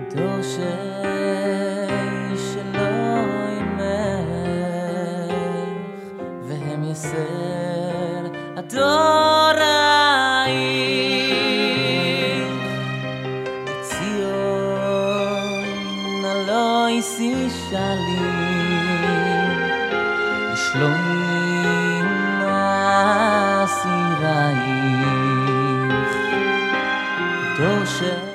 דורשי שלוימך והם יסר אדורייך בציון הלא יסי שלים לשלוים אסירייך דורשי